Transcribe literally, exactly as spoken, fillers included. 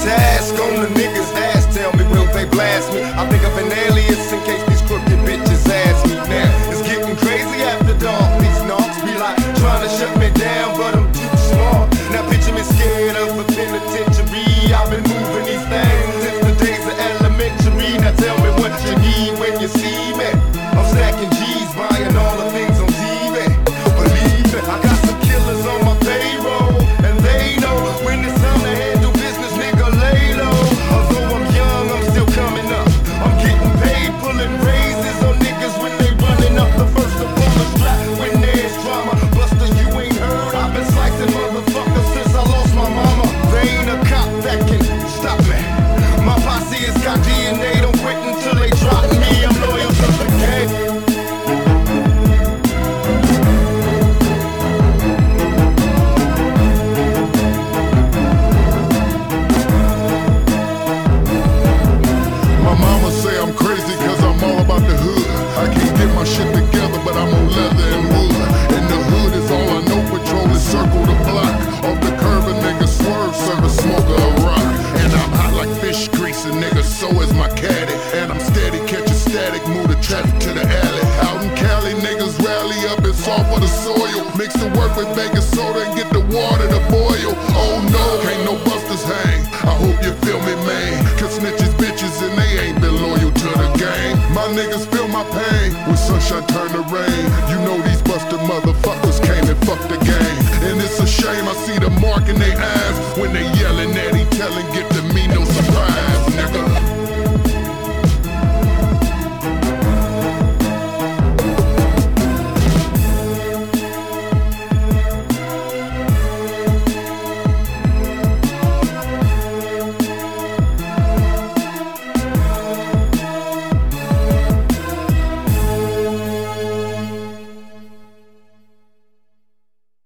task on the niggas' ass. Tell me, will they blast me? I think of an alias in case these crooked bitches ask me. Now it's getting crazy after dark. These knocks be like trying to shut me down, but I'm too smart. Now picture me scared of a penitentiary. I've been moving these things since the days of elementary. Now tell me what you need when you see me. I'm stacking G's, buying all the things on T V. Believe me, I got some killers on my payroll, and they know when it's time to handle business, nigga, lay low. Although I'm young, I'm still coming up. I'm getting paid, pulling raises on niggas when they running up the first to pull the strap when there's drama. Buster, you ain't heard, I've been slicing motherfuckers since I lost my mama. They ain't a cop that can stop me. My posse has got D N A, don't quit until they drop me. I'm loyal to the game. My mama say I'm crazy cause I'm all about the hood. I can't get my shit together, but I'm on leather and wood. And the hood is all I know, patrolling circle the block. Off the curb a nigga swerve, serve a smoker a rock. And I'm hot like fish grease, and nigga, so is my caddy. And I'm steady, catching static, move the traffic to the alley. Out in Cali, niggas rally up, it's all for the soil. Mix the work with baking soda and get the water to boil. Oh no, can't no busters hang. I hope you feel me, man. Cause snitches bitches and they ain't been loyal to the game. My niggas feel my pain when sunshine turn to rain. You know these busted motherfuckers came and fucked the game. And it's a shame I see the mark in their eyes when they yelling at each other. Get to me, no surprise, nigga.